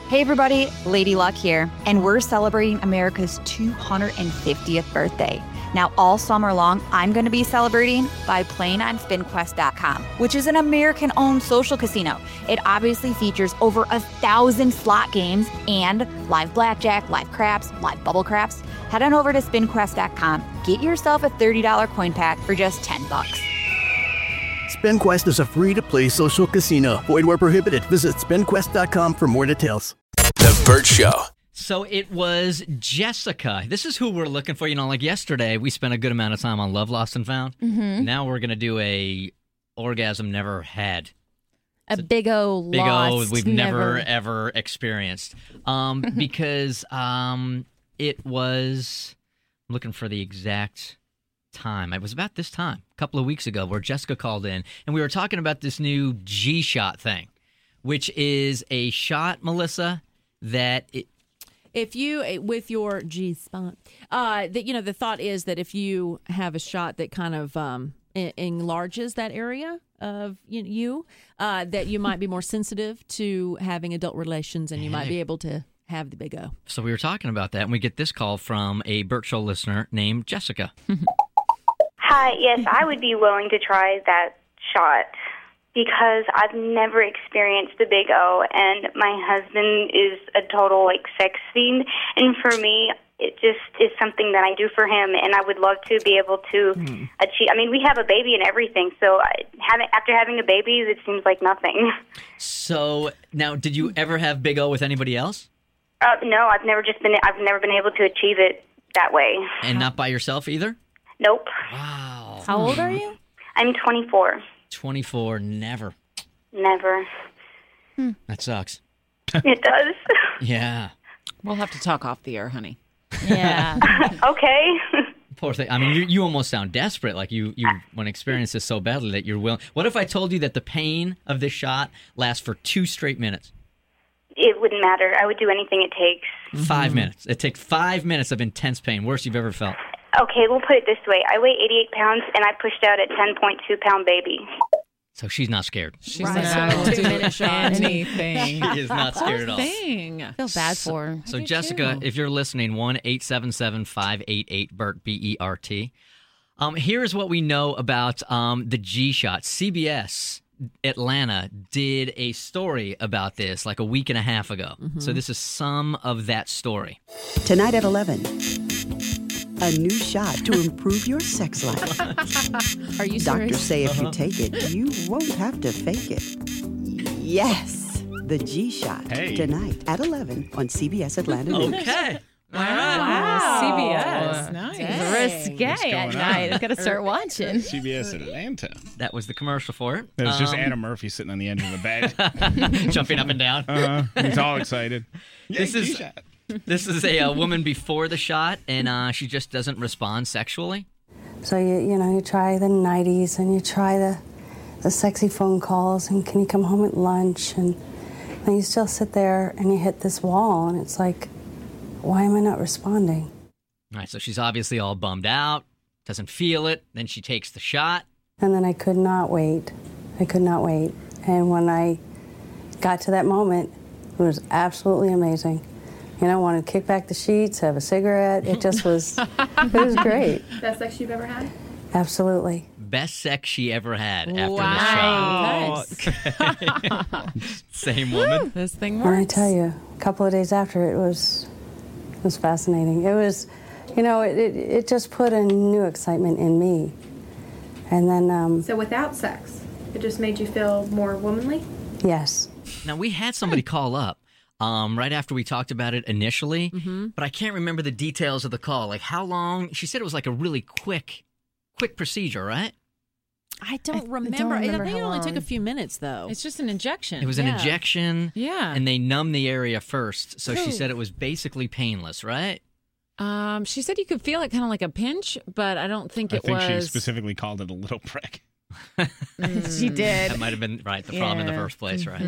Hey everybody, Lady Luck here, and we're celebrating America's 250th birthday. Now all summer long, I'm going to be celebrating by playing on SpinQuest.com, which is an American-owned social casino. It obviously features over 1,000 slot games and live blackjack, live craps, live bubble craps. Head on over to SpinQuest.com, get yourself a $30 coin pack for just $10. SpinQuest is a free-to-play social casino. Void where prohibited. Visit SpinQuest.com for more details. The Burt Show. So it was Jessica. This is who we're looking for. You know, like yesterday, we spent a good amount of time on Love Lost and Found. Mm-hmm. Now we're going to do a orgasm never had. A big O Big lost. O we've never ever experienced. Because it was, I'm looking for the exact time. It was about this time, a couple of weeks ago, where Jessica called in, and we were talking about this new G-Shot thing, which is a shot, Melissa, that if you with your G spot, the thought is that if you have a shot that kind of enlarges that area of you, that you might be more sensitive to having adult relations, and you might be able to have the big O. So we were talking about that, and we get this call from a Burt Show listener named Jessica. Hi, yes, I would be willing to try that shot, because I've never experienced the big O, and my husband is a total sex fiend, and for me, it just is something that I do for him, and I would love to be able to achieve. I mean, we have a baby and everything, so after having a baby, it seems like nothing. So now, did you ever have big O with anybody else? No, I've never been able to achieve it that way. And not by yourself either? Nope. Wow. How old are you? I'm 24. 24, never. Never. That sucks. It does. Yeah. We'll have to talk off the air, honey. Yeah. Okay. Poor thing. I mean, you almost sound desperate, like you want to experience this so badly that you're willing. What if I told you that the pain of this shot lasts for 2 straight minutes? It wouldn't matter. I would do anything it takes. 5 minutes. It takes 5 minutes of intense pain, worst you've ever felt. Okay, we'll put it this way. I weigh 88 pounds, and I pushed out a 10.2-pound baby. So she's not scared. She's not going to do anything. She is not scared at all. I feel bad for her. So Jessica, if you're listening, 1-877-588-BERT, B-E-R-T. Here's what we know about the G-Shot. CBS Atlanta did a story about this like a week and a half ago. So this is some of that story. Tonight at 11, a new shot to improve your sex life. Are you serious? Doctors say if you take it, you won't have to fake it. Yes, the G-Shot. Tonight at 11 on CBS Atlanta News. Okay. Wow. CBS. Nice. Risque at night. I've got to start watching. CBS Atlanta. That was the commercial for it. It was just Anna Murphy sitting on the edge of the bed. Jumping up and down. He's all excited. This is a woman before the shot, and she just doesn't respond sexually. So, you try the nighties, and you try the sexy phone calls, and can you come home at lunch? And then you still sit there, and you hit this wall, and it's like, why am I not responding? All right, so she's obviously all bummed out, doesn't feel it. Then she takes the shot. And then I could not wait. And when I got to that moment, it was absolutely amazing. I wanted to kick back the sheets, have a cigarette. It just was, it was great. Best sex you've ever had? Absolutely. Best sex she ever had after Nice. the shot. Same woman. This thing works. And I tell you, a couple of days after, it was fascinating. It was, it just put a new excitement in me. And then... So without sex, it just made you feel more womanly? Yes. Now, we had somebody call up right after we talked about it initially, but I can't remember the details of the call. Like how long? She said it was like a really quick procedure, right? I don't remember. I think it only took a few minutes, though. It's just an injection. It was an injection. Yeah. And they numb the area first. So she said it was basically painless, right? She said you could feel it kind of like a pinch, but I don't think it was. I think she specifically called it a little prick. She did. That might have been the problem in the first place, right?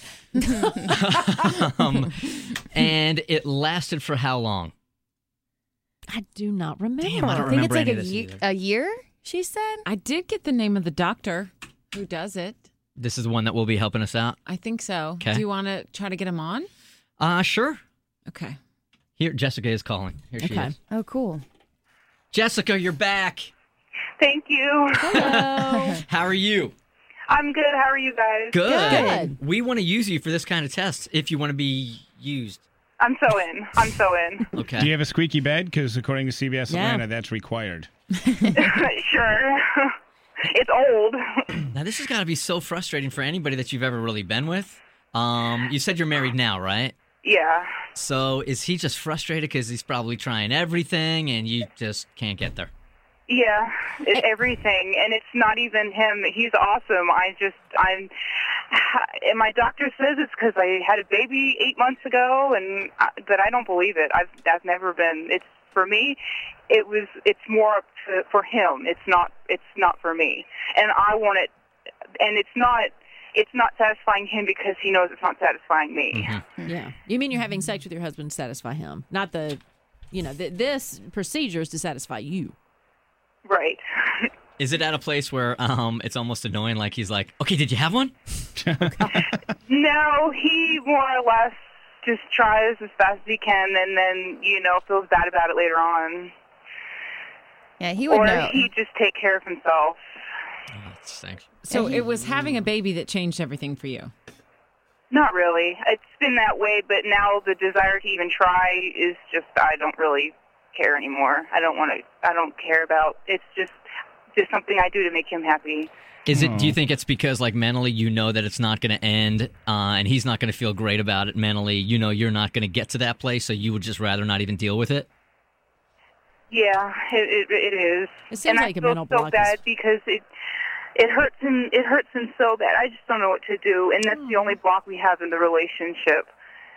And it lasted for how long? I do not remember. Damn, I don't I think remember it's any like of this either. a year, she said. I did get the name of the doctor who does it. This is the one that will be helping us out? I think so. Okay. Do you want to try to get him on? Sure. Okay. Here, Jessica is calling. Here she is. Oh, cool. Jessica, you're back. Thank you. Hello. How are you? I'm good. How are you guys? Good. We want to use you for this kind of test if you want to be used. I'm so in. Okay. Do you have a squeaky bed? Because according to CBS Atlanta, that's required. Sure. It's old. Now, this has got to be so frustrating for anybody that you've ever really been with. You said you're married now, right? Yeah. So is he just frustrated because he's probably trying everything and you just can't get there? Yeah, everything, and it's not even him. He's awesome. And my doctor says it's because I had a baby 8 months ago, but I don't believe it. I've never been. It's for me. It's more for him. It's not for me, and I want it. And it's not satisfying him because he knows it's not satisfying me. Mm-hmm. Yeah. You mean you're having sex with your husband to satisfy him, not this procedure is to satisfy you. Right. Is it at a place where it's almost annoying? Like he's like, okay, did you have one? No, he more or less just tries as fast as he can and then, feels bad about it later on. Yeah, he would know. Or he just take care of himself. Oh, that stinks. So it was having a baby that changed everything for you? Not really. It's been that way, but now the desire to even try is just, I don't really care anymore. I don't care about, it's just something I do to make him happy. Do you think it's because like mentally you know that it's not going to end and he's not going to feel great about it mentally, you're not going to get to that place, so you would just rather not even deal with it? Yeah, it is. It seems like a mental block. I feel so bad because it hurts him so bad. I just don't know what to do, and that's the only block we have in the relationship.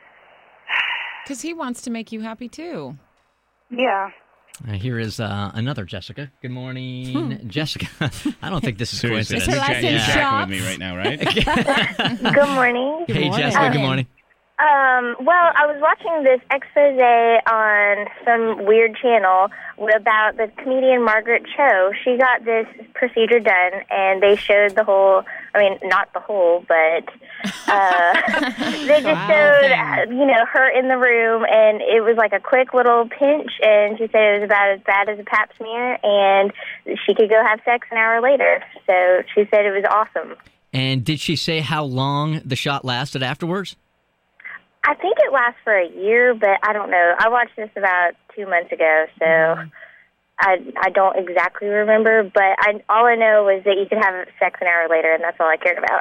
Because he wants to make you happy too. Yeah. Here is another Jessica. Good morning, Jessica. I don't think this is coincidence. You're jacking with me right now, right? Good morning. Hey, Jessica. Good morning. Well, I was watching this expose on some weird channel about the comedian Margaret Cho. She got this procedure done, and they showed not the whole, but they just showed, her in the room, and it was like a quick little pinch, and she said it was about as bad as a pap smear, and she could go have sex an hour later. So she said it was awesome. And did she say how long the shot lasted afterwards? I think it lasts for a year, but I don't know. I watched this about 2 months ago, so I don't exactly remember, but all I know was that you could have sex an hour later, and that's all I cared about.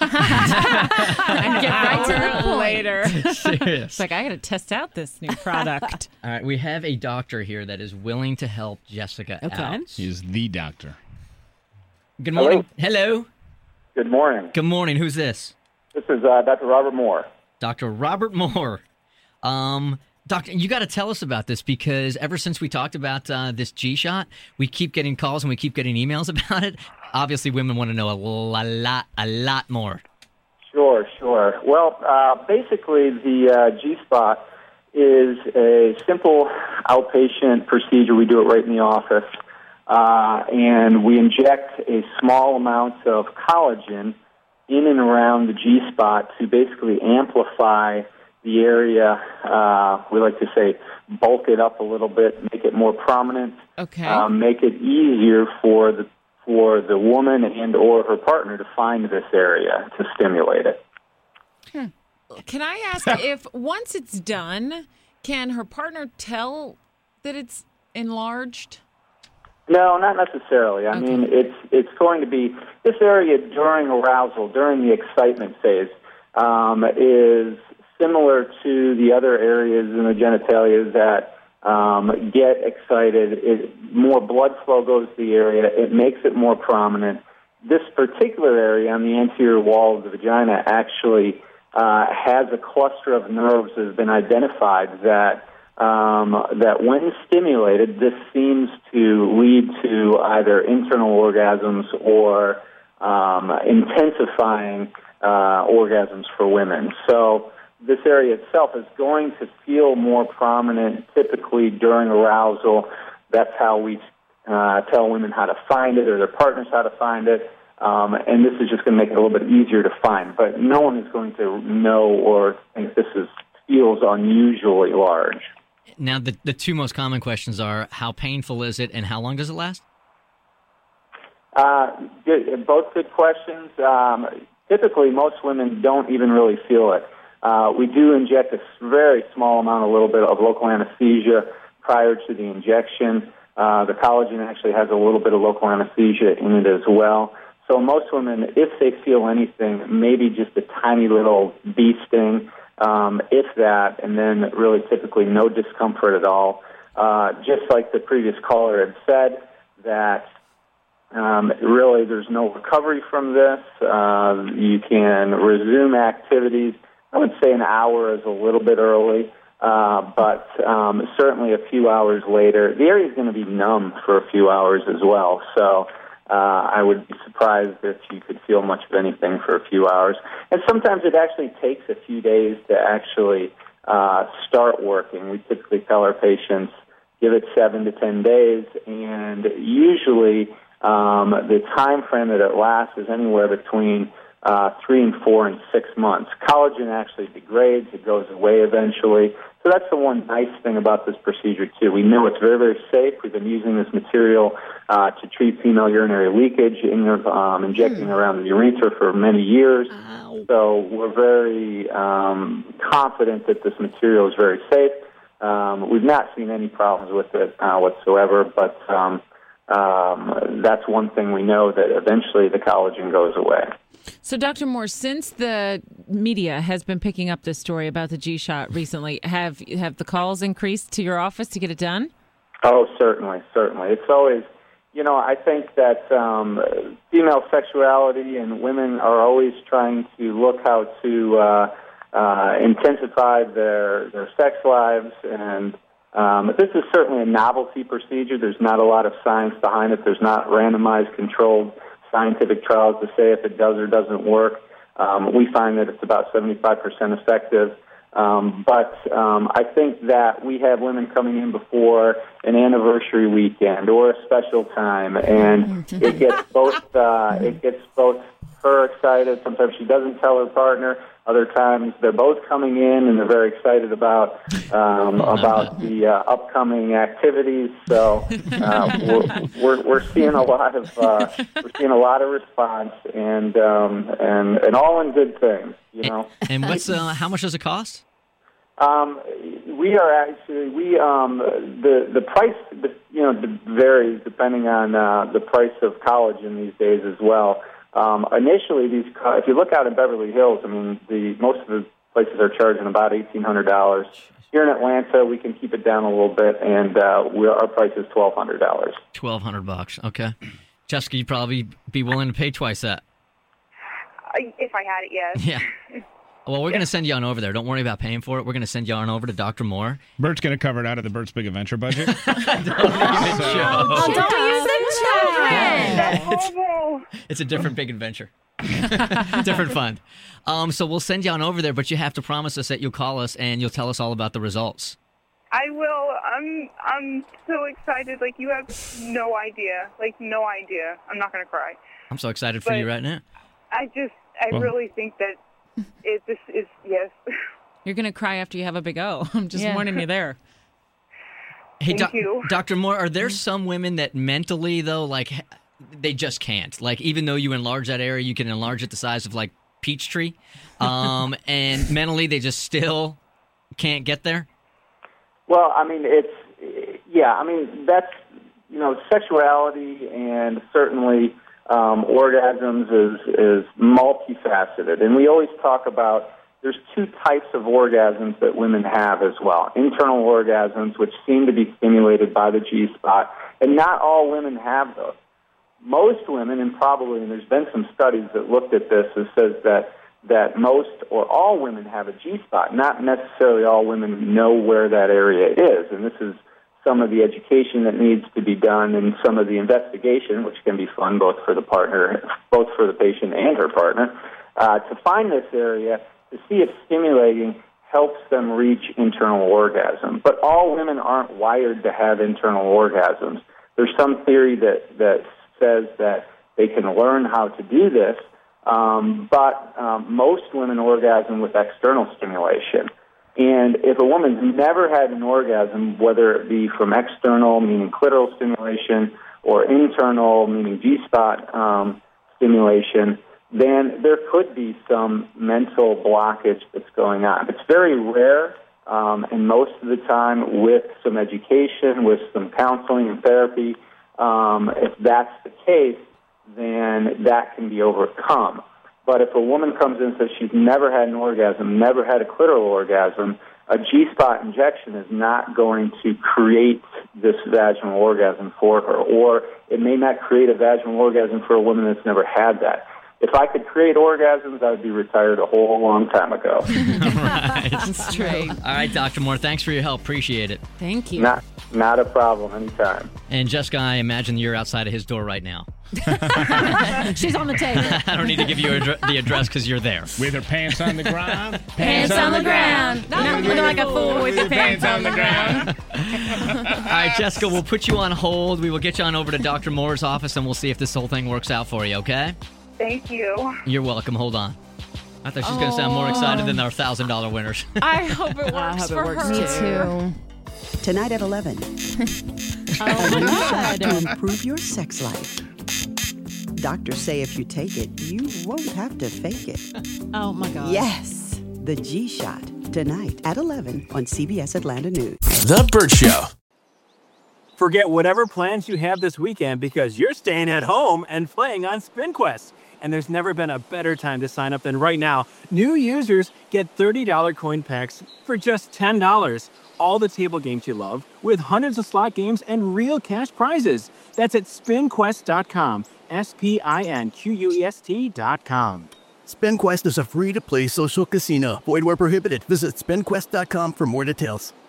And get right to the point. Later. Serious. It's like, I got to test out this new product. All right, we have a doctor here that is willing to help Jessica out. He's the doctor. Good morning. Hello. Good morning. Good morning. Who's this? This is Dr. Robert Moore. Dr. Robert Moore. Doctor, you got to tell us about this because ever since we talked about this G-shot, we keep getting calls and we keep getting emails about it. Obviously, women want to know a lot more. Sure. Well, basically, the G-spot is a simple outpatient procedure. We do it right in the office, and we inject a small amount of collagen in and around the G-spot to basically amplify the area. We like to say bulk it up a little bit, make it more prominent, make it easier for the woman and or her partner to find this area to stimulate it. Can I ask if once it's done, can her partner tell that it's enlarged? No, not necessarily. I mean, it's going to be this area during arousal, during the excitement phase, is similar to the other areas in the genitalia that get excited. More blood flow goes to the area. It makes it more prominent. This particular area on the anterior wall of the vagina actually has a cluster of nerves that have been identified that when stimulated, this seems to lead to either internal orgasms or intensifying orgasms for women. So this area itself is going to feel more prominent typically during arousal. That's how we tell women how to find it or their partners how to find it. And this is just going to make it a little bit easier to find. But no one is going to know or think this is feels unusually large. Now, the two most common questions are, how painful is it and how long does it last? Both good questions. Typically, most women don't even really feel it. We do inject a very small amount, a little bit of local anesthesia prior to the injection. The collagen actually has a little bit of local anesthesia in it as well. So most women, if they feel anything, maybe just a tiny little bee sting, if that, and then really typically no discomfort at all. Just like the previous caller had said, that really there's no recovery from this. You can resume activities. I would say an hour is a little bit early, but certainly a few hours later. The area is going to be numb for a few hours as well, so I would be surprised if you could feel much of anything for a few hours. And sometimes it actually takes a few days to actually start working. We typically tell our patients, give it 7 to 10 days, and usually the time frame that it lasts is anywhere between 3 and 4 and 6 months. Collagen actually degrades. It goes away eventually. So that's the one nice thing about this procedure, too. We know it's very, very safe. We've been using this material to treat female urinary leakage, injecting around the urethra for many years. So we're very confident that this material is very safe. We've not seen any problems with it whatsoever, but that's one thing we know, that eventually the collagen goes away. So, Dr. Moore, since the media has been picking up this story about the G-Shot recently, have the calls increased to your office to get it done? Oh, certainly. It's always, I think that female sexuality and women are always trying to look how to intensify their sex lives, and this is certainly a novelty procedure. There's not a lot of science behind it. There's not randomized, controlled scientific trials to say if it does or doesn't work. We find that it's about 75% effective. But I think that we have women coming in before an anniversary weekend or a special time, and it gets both her excited. Sometimes she doesn't tell her partner. Other times they're both coming in and they're very excited about the upcoming activities. So we're seeing a lot of response, and all in good things. And what's how much does it cost? We are actually the price varies depending on the price of collagen these days as well. Initially, if you look out in Beverly Hills, most of the places are charging about $1,800. Here in Atlanta, we can keep it down a little bit, and our price is $1,200. $1,200. Okay, Jessica, you'd probably be willing to pay twice that. If I had it, yes. Yeah. Well, we're going to send you on over there. Don't worry about paying for it. We're going to send you on over to Dr. Moore. Bert's going to cover it out of the Bert's Big Adventure budget. Don't use the children. It's a different big adventure. Different fund. So we'll send you on over there, but you have to promise us that you'll call us and you'll tell us all about the results. I will. I'm so excited. Like, you have no idea. No idea. I'm not going to cry. I'm so excited for you right now. I really think that this is, yes. You're going to cry after you have a big O. I'm just warning you there. Hey, Thank you. Dr. Moore, are there some women that mentally, though, they just can't? Even though you enlarge that area, you can enlarge it the size of, Peachtree, and mentally they just still can't get there? Well, that's, sexuality and certainly orgasms is multifaceted. And we always talk about there's two types of orgasms that women have as well. Internal orgasms, which seem to be stimulated by the G-spot, and not all women have those. Most women, and there's been some studies that looked at this, that says that most or all women have a G-spot. Not necessarily all women know where that area is, and this is some of the education that needs to be done and some of the investigation, which can be fun both for the patient and her partner, to find this area to see if stimulating helps them reach internal orgasm. But all women aren't wired to have internal orgasms. There's some theory that says that they can learn how to do this, but most women orgasm with external stimulation. And if a woman's never had an orgasm, whether it be from external, meaning clitoral stimulation, or internal, meaning G-spot stimulation, then there could be some mental blockage that's going on. It's very rare, and most of the time with some education, with some counseling and therapy, if that's the case, then that can be overcome. But if a woman comes in and says she's never had an orgasm, never had a clitoral orgasm, a G-spot injection is not going to create this vaginal orgasm for her, or it may not create a vaginal orgasm for a woman that's never had that. If I could create orgasms, I would be retired a whole long time ago. Right. That's true. All right, Dr. Moore, thanks for your help. Appreciate it. Thank you. Not a problem. Anytime. And Jessica, I imagine you're outside of his door right now. She's on the table. I don't need to give you the address because you're there. With her pants on the ground. Pants on the ground. Not looking like a fool with your pants on the ground. All right, Jessica, we'll put you on hold. We will get you on over to Dr. Moore's office, and we'll see if this whole thing works out for you, okay? Thank you. You're welcome. Hold on. I thought she was going to sound more excited than our $1,000 winners. I hope it works for her. Me too. Tonight at 11. Oh, A new God. shot to improve your sex life. Doctors say if you take it, you won't have to fake it. Oh, my God. Yes, the G-Shot. Tonight at 11 on CBS Atlanta News. The Burt Show. Forget whatever plans you have this weekend because you're staying at home and playing on SpinQuest. And there's never been a better time to sign up than right now. New users get $30 coin packs for just $10. All the table games you love with hundreds of slot games and real cash prizes. That's at SpinQuest.com. SpinQuest.com. SpinQuest is a free-to-play social casino. Void where prohibited. Visit SpinQuest.com for more details.